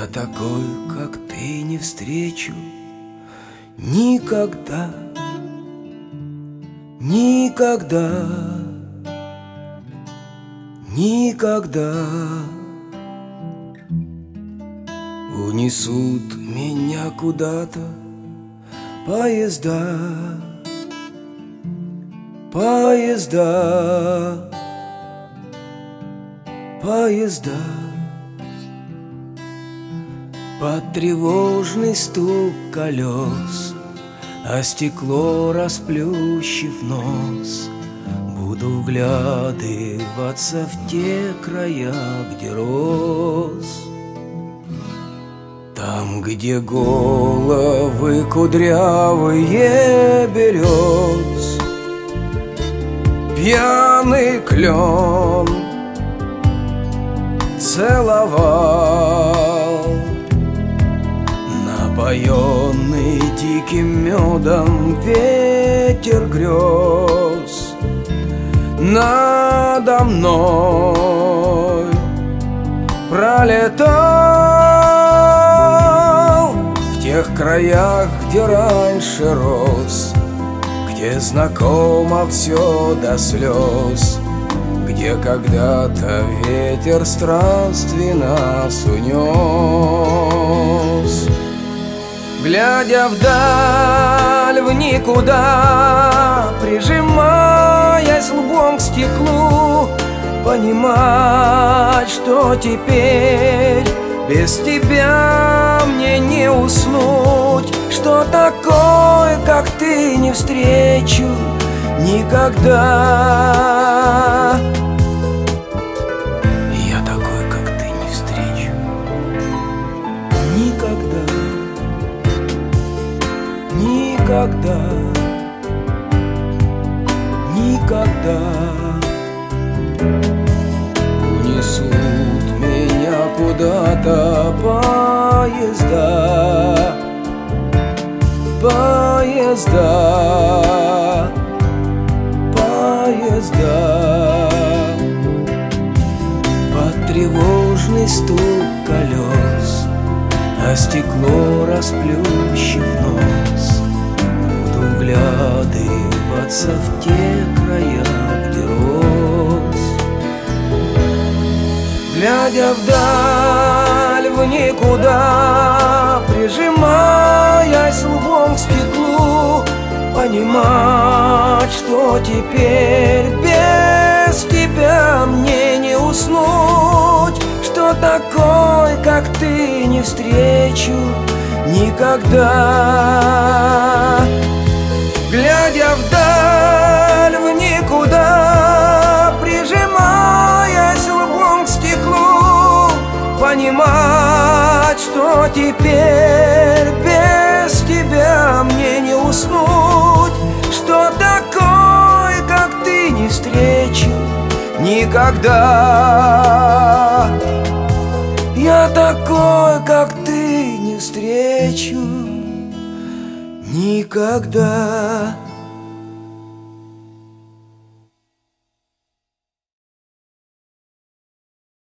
Я такой, как ты, не встречу никогда, никогда, никогда. Унесут меня куда-то поезда, поезда, поезда. Под тревожный стук колес, а стекло расплющив нос, буду вглядываться в те края, где рос. Там, где головы кудрявые берез, пьяный клен целовал, напоенный диким медом ветер грез надо мной пролетал. В тех краях, где раньше рос, где знакомо все до слез, где когда-то ветер странствий нас унес. Глядя вдаль, в никуда, прижимаясь лбом к стеклу, понимать, что теперь без тебя мне не уснуть, что такой, как ты, не встречу никогда. Я такой, как ты, не встречу никогда, никогда, никогда. Унесут меня куда-то поезда, поезда, поезда. Под тревожный стук колес, а стекло расплющив нос, буду вглядываться в те края, где рос. Глядя вдаль, в никуда, прижимаясь лбом к стеклу, понимать, что теперь без тебя мне не уснуть, что такой, как ты, не встречу никогда. Глядя вдаль, в никуда, прижимаясь лбом к стеклу, понимать, что теперь без тебя мне не уснуть, что такой, как ты, не встречу никогда. Я такой, как ты, не встречу никогда.